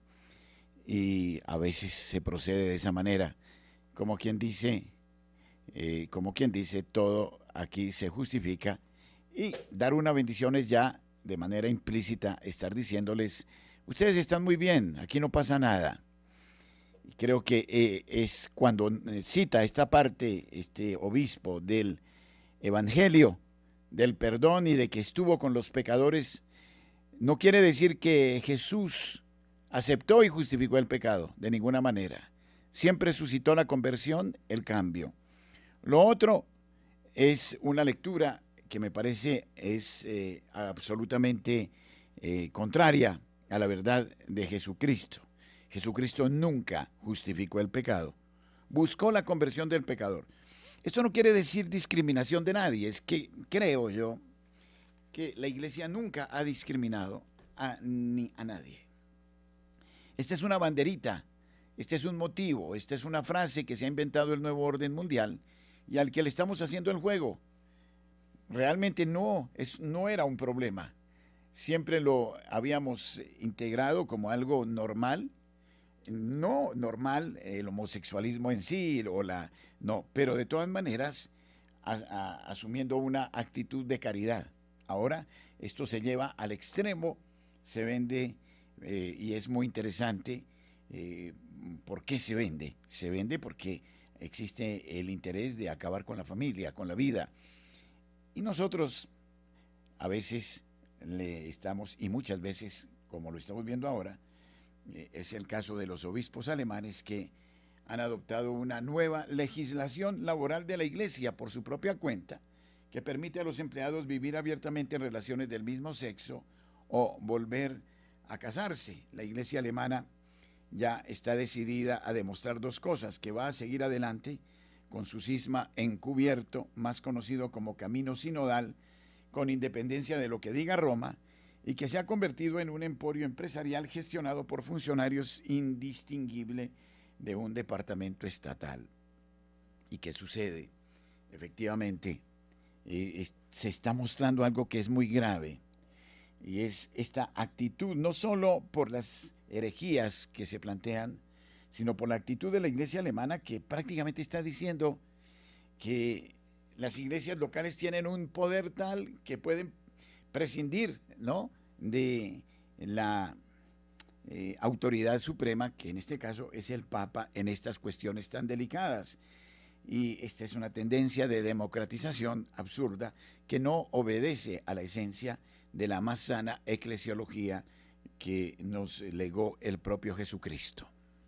Y a veces se procede de esa manera, como quien dice, eh, como quien dice, todo aquí se justifica, y dar una bendición es ya de manera implícita estar diciéndoles, ustedes están muy bien, aquí no pasa nada. Y creo que eh, es cuando cita esta parte, este obispo, del Evangelio, del perdón y de que estuvo con los pecadores, no quiere decir que Jesús aceptó y justificó el pecado, de ninguna manera. Siempre suscitó la conversión, el cambio. Lo otro es una lectura que me parece es eh, absolutamente eh, contraria a la verdad de Jesucristo. Jesucristo nunca justificó el pecado, buscó la conversión del pecador. Esto no quiere decir discriminación de nadie, es que creo yo que la Iglesia nunca ha discriminado a, ni a nadie. Esta es una banderita, este es un motivo, esta es una frase que se ha inventado el nuevo orden mundial y al que le estamos haciendo el juego. Realmente no, es, no era un problema. Siempre lo habíamos integrado como algo normal. No normal el homosexualismo en sí, o la, no, pero de todas maneras a, a, asumiendo una actitud de caridad. Ahora esto se lleva al extremo, se vende eh, y es muy interesante. Eh, ¿Por qué se vende? Se vende porque existe el interés de acabar con la familia, con la vida. Y nosotros a veces le estamos, y muchas veces, como lo estamos viendo ahora, eh, es el caso de los obispos alemanes que han adoptado una nueva legislación laboral de la Iglesia por su propia cuenta, que permite a los empleados vivir abiertamente en relaciones del mismo sexo o volver a casarse. La Iglesia alemana ya está decidida a demostrar dos cosas: que va a seguir adelante con su cisma encubierto, más conocido como camino sinodal, con independencia de lo que diga Roma, y que se ha convertido en un emporio empresarial gestionado por funcionarios indistinguible de un departamento estatal. ¿Y qué sucede? Efectivamente, eh, es, se está mostrando algo que es muy grave, y es esta actitud, no solo por las herejías que se plantean, sino por la actitud de la Iglesia alemana, que prácticamente está diciendo que las iglesias locales tienen un poder tal que pueden prescindir, ¿no?, de la eh, autoridad suprema, que en este caso es el Papa, en estas cuestiones tan delicadas. Y esta es una tendencia de democratización absurda que no obedece a la esencia de la más sana eclesiología que nos legó el propio Jesucristo.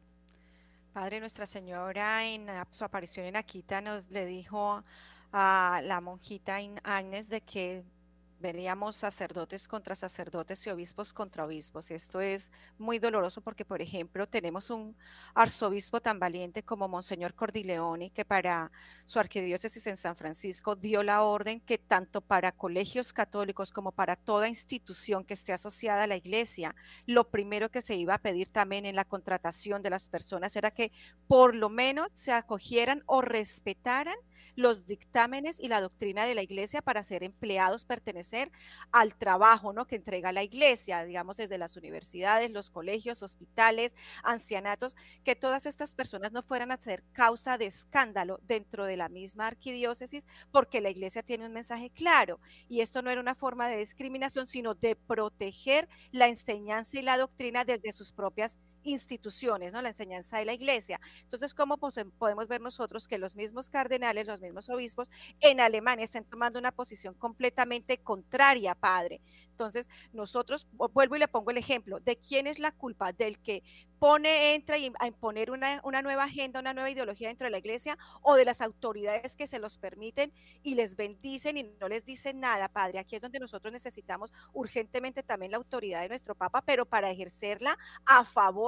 Padre, Nuestra Señora en su aparición en Akita nos le dijo a la monjita Agnes de que veríamos sacerdotes contra sacerdotes y obispos contra obispos. Esto es muy doloroso porque, por ejemplo, tenemos un arzobispo tan valiente como Monseñor Cordileone, que para su arquidiócesis en San Francisco dio la orden que tanto para colegios católicos como para toda institución que esté asociada a la Iglesia, lo primero que se iba a pedir también en la contratación de las personas era que por lo menos se acogieran o respetaran los dictámenes y la doctrina de la Iglesia para ser empleados, pertenecer al trabajo, ¿no?, que entrega la Iglesia, digamos desde las universidades, los colegios, hospitales, ancianatos, que todas estas personas no fueran a ser causa de escándalo dentro de la misma arquidiócesis, porque la Iglesia tiene un mensaje claro, y esto no era una forma de discriminación, sino de proteger la enseñanza y la doctrina desde sus propias instituciones, ¿no?, la enseñanza de la Iglesia. Entonces, ¿cómo podemos ver nosotros que los mismos cardenales, los mismos obispos en Alemania están tomando una posición completamente contraria, Padre? Entonces, nosotros, vuelvo y le pongo el ejemplo, ¿de quién es la culpa? ¿Del que pone, entra y a imponer una, una nueva agenda, una nueva ideología dentro de la Iglesia, o de las autoridades que se los permiten y les bendicen y no les dicen nada, Padre? Aquí es donde nosotros necesitamos urgentemente también la autoridad de nuestro Papa, pero para ejercerla a favor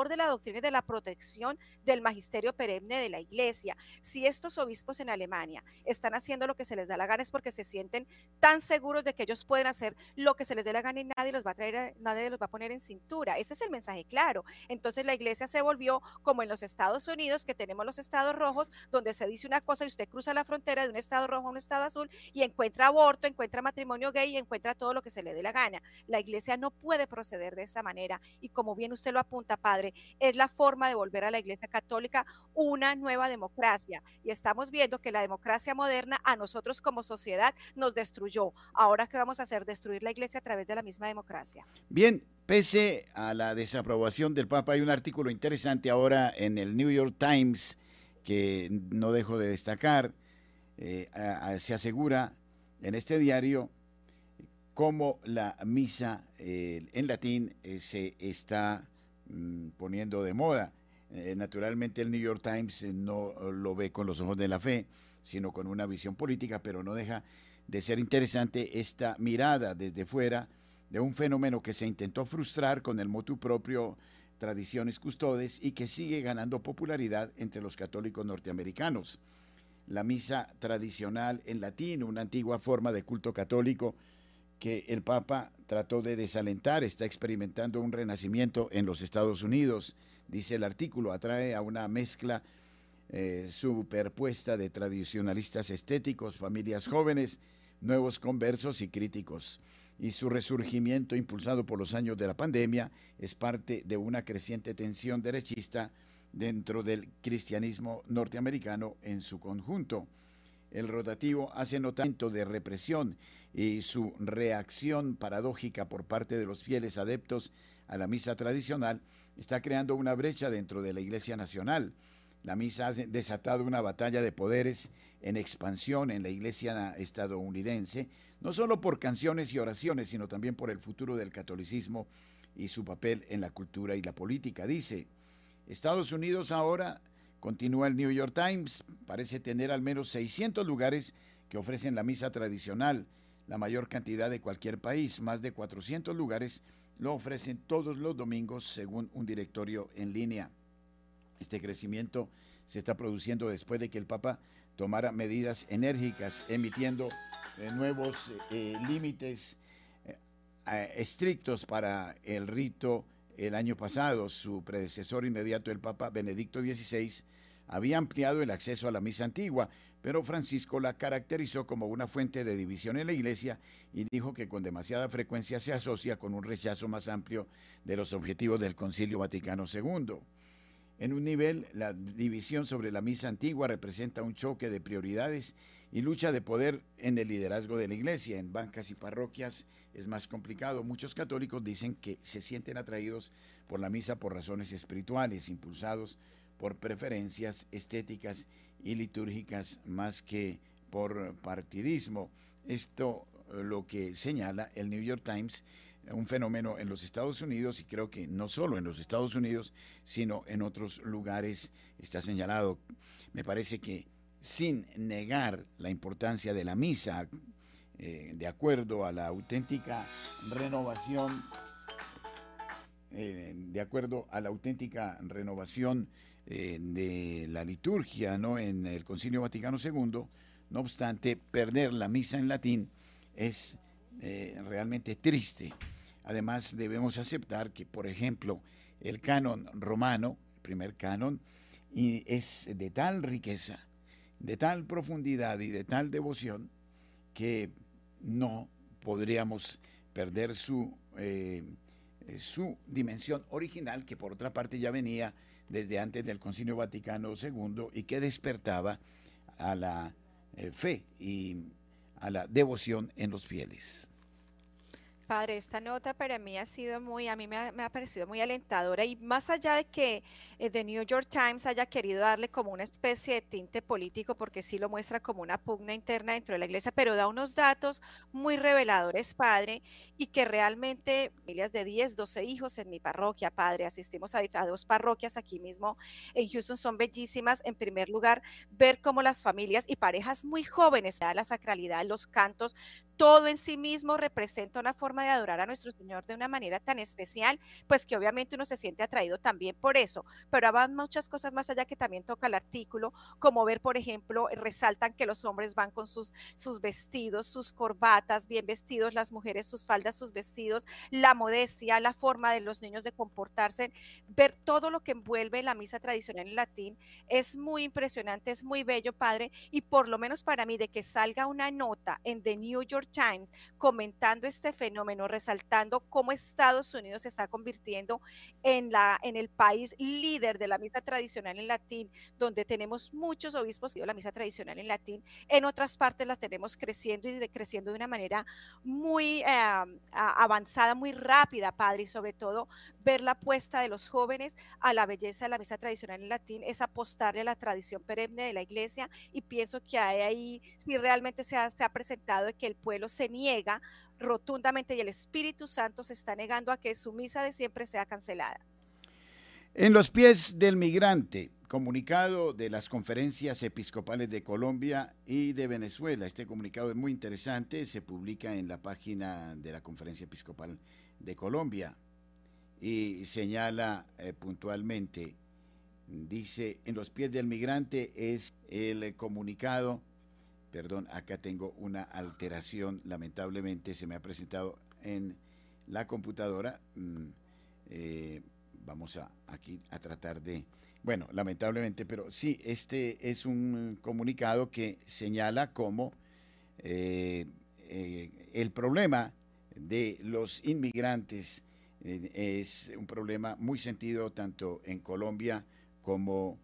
favor de la doctrina y de la protección del magisterio perenne de la Iglesia. Si estos obispos en Alemania están haciendo lo que se les da la gana es porque se sienten tan seguros de que ellos pueden hacer lo que se les dé la gana y nadie los va a traer, nadie los va a poner en cintura. Ese es el mensaje claro. Entonces la Iglesia se volvió como en los Estados Unidos, que tenemos los estados rojos, donde se dice una cosa y usted cruza la frontera de un estado rojo a un estado azul y encuentra aborto, encuentra matrimonio gay y encuentra todo lo que se le dé la gana. La Iglesia no puede proceder de esta manera y como bien usted lo apunta, padre, es la forma de volver a la Iglesia Católica una nueva democracia y estamos viendo que la democracia moderna a nosotros como sociedad nos destruyó. Ahora, ¿qué vamos a hacer? Destruir la Iglesia a través de la misma democracia. Bien, pese a la desaprobación del Papa, hay un artículo interesante ahora en el New York Times que no dejo de destacar. Eh, a, a, se asegura en este diario cómo la misa eh, en latín eh, se está mm, poniendo de moda. Eh, naturalmente el New York Times eh, no lo ve con los ojos de la fe, sino con una visión política, pero no deja de ser interesante esta mirada desde fuera de un fenómeno que se intentó frustrar con el motu propio Tradiciones Custodes y que sigue ganando popularidad entre los católicos norteamericanos. La misa tradicional en latín, una antigua forma de culto católico que el Papa trató de desalentar, está experimentando un renacimiento en los Estados Unidos. Dice el artículo, atrae a una mezcla eh, superpuesta de tradicionalistas estéticos, familias jóvenes, nuevos conversos y críticos. Y su resurgimiento, impulsado por los años de la pandemia, es parte de una creciente tensión derechista dentro del cristianismo norteamericano en su conjunto. El rotativo hace notamiento de represión y su reacción paradójica por parte de los fieles adeptos a la misa tradicional está creando una brecha dentro de la Iglesia Nacional. La misa ha desatado una batalla de poderes en expansión en la Iglesia estadounidense, no solo por canciones y oraciones, sino también por el futuro del catolicismo y su papel en la cultura y la política. Dice, Estados Unidos ahora, continúa el New York Times, parece tener al menos seiscientos lugares que ofrecen la misa tradicional, la mayor cantidad de cualquier país. Más de cuatrocientos lugares lo ofrecen todos los domingos según un directorio en línea. Este crecimiento se está produciendo después de que el Papa tomara medidas enérgicas, emitiendo eh, nuevos eh, límites eh, estrictos para el rito. El año pasado, su predecesor inmediato, el Papa Benedicto dieciséis, había ampliado el acceso a la misa antigua, pero Francisco la caracterizó como una fuente de división en la Iglesia y dijo que con demasiada frecuencia se asocia con un rechazo más amplio de los objetivos del Concilio Vaticano segundo. En un nivel, la división sobre la misa antigua representa un choque de prioridades y lucha de poder en el liderazgo de la Iglesia. En bancas y parroquias es más complicado. Muchos católicos dicen que se sienten atraídos por la misa por razones espirituales, impulsados por preferencias estéticas y litúrgicas más que por partidismo. Esto lo que señala el New York Times, un fenómeno en los Estados Unidos, y creo que no solo en los Estados Unidos, sino en otros lugares está señalado. Me parece que sin negar la importancia de la misa, eh, de acuerdo a la auténtica renovación, eh, de acuerdo a la auténtica renovación eh, de la liturgia, ¿no?, en el Concilio Vaticano segundo, no obstante, perder la misa en latín es eh, realmente triste. Además, debemos aceptar que, por ejemplo, el canon romano, el primer canon, y es de tal riqueza, de tal profundidad y de tal devoción que no podríamos perder su, eh, su dimensión original, que por otra parte ya venía desde antes del Concilio Vaticano segundo y que despertaba a la eh, fe y a la devoción en los fieles. Padre, esta nota para mí ha sido muy, a mí me ha, me ha parecido muy alentadora y más allá de que eh, The New York Times haya querido darle como una especie de tinte político, porque sí lo muestra como una pugna interna dentro de la iglesia, pero da unos datos muy reveladores, Padre, y que realmente familias de diez, doce hijos en mi parroquia, Padre, asistimos a, a dos parroquias aquí mismo en Houston, son bellísimas. En primer lugar, ver cómo las familias y parejas muy jóvenes, la sacralidad, los cantos, todo en sí mismo representa una forma forma de adorar a nuestro Señor de una manera tan especial, pues que obviamente uno se siente atraído también por eso, pero van muchas cosas más allá que también toca el artículo, como ver, por ejemplo, resaltan que los hombres van con sus, sus vestidos, sus corbatas, bien vestidos, las mujeres sus faldas, sus vestidos, la modestia, la forma de los niños de comportarse, ver todo lo que envuelve la misa tradicional en latín, es muy impresionante, es muy bello, padre, y por lo menos para mí de que salga una nota en The New York Times comentando este fenómeno, resaltando cómo Estados Unidos se está convirtiendo en, la, en el país líder de la misa tradicional en latín, donde tenemos muchos obispos que la misa tradicional en latín, en otras partes la tenemos creciendo y de, creciendo de una manera muy eh, avanzada, muy rápida, padre, y sobre todo ver la apuesta de los jóvenes a la belleza de la misa tradicional en latín, es apostarle a la tradición perenne de la iglesia, y pienso que hay ahí, si realmente se ha, se ha presentado de que el pueblo se niega rotundamente y el Espíritu Santo se está negando a que su misa de siempre sea cancelada. En los pies del migrante, comunicado de las conferencias episcopales de Colombia y de Venezuela. Este comunicado es muy interesante, se publica en la página de la Conferencia Episcopal de Colombia y señala eh, puntualmente, dice, en los pies del migrante es el comunicado, perdón, acá tengo una alteración, lamentablemente se me ha presentado en la computadora, mm, eh, vamos a aquí a tratar de, bueno, lamentablemente, pero sí, este es un comunicado que señala cómo eh, eh, el problema de los inmigrantes eh, es un problema muy sentido tanto en Colombia como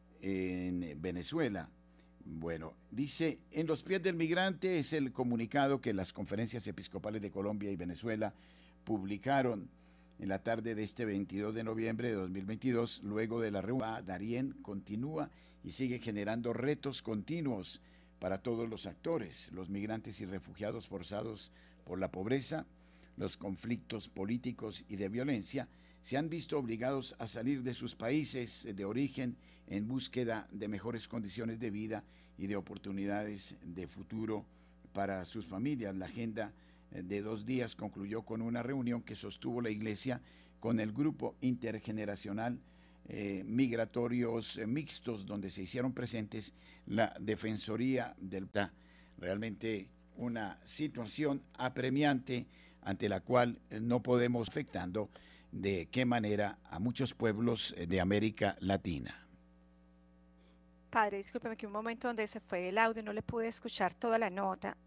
en Venezuela. Bueno, dice, en los pies del migrante es el comunicado que las conferencias episcopales de Colombia y Venezuela publicaron en la tarde de este veintidós de noviembre de dos mil veintidós, luego de la reunión. Darién continúa y sigue generando retos continuos para todos los actores, los migrantes y refugiados forzados por la pobreza, los conflictos políticos y de violencia, se han visto obligados a salir de sus países de origen en búsqueda de mejores condiciones de vida y de oportunidades de futuro para sus familias. La agenda de dos días concluyó con una reunión que sostuvo la Iglesia con el grupo intergeneracional eh, migratorios eh, mixtos, donde se hicieron presentes la Defensoría del P A. Realmente una situación apremiante ante la cual no podemos afectando de qué manera a muchos pueblos de América Latina. Padre, discúlpeme que un momento donde se fue el audio no le pude escuchar toda la nota.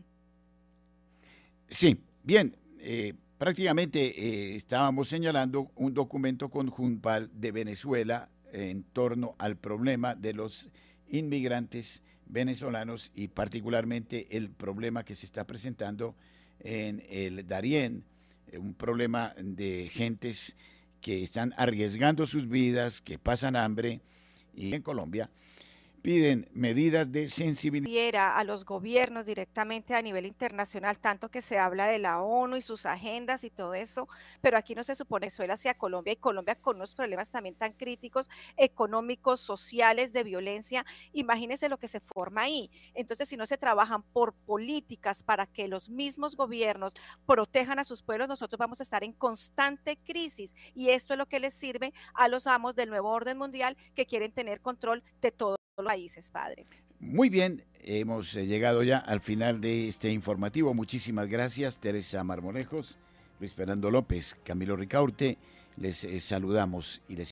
Sí, bien, eh, prácticamente eh, estábamos señalando un documento conjuntual de Venezuela en torno al problema de los inmigrantes venezolanos y particularmente el problema que se está presentando en el Darién, un problema de gentes que están arriesgando sus vidas, que pasan hambre, y en Colombia piden medidas de sensibilidad a los gobiernos directamente a nivel internacional, tanto que se habla de la ONU y sus agendas y todo esto, pero aquí no se supone Venezuela hacia Colombia, y Colombia con unos problemas también tan críticos, económicos, sociales, de violencia. Imagínense lo que se forma ahí. Entonces, si no se trabajan por políticas para que los mismos gobiernos protejan a sus pueblos, nosotros vamos a estar en constante crisis, y esto es lo que les sirve a los amos del nuevo orden mundial que quieren tener control de todo los países, padre. Muy bien, hemos llegado ya al final de este informativo. Muchísimas gracias, Teresa Marmolejos, Luis Fernando López, Camilo Ricaurte. Les eh, saludamos y les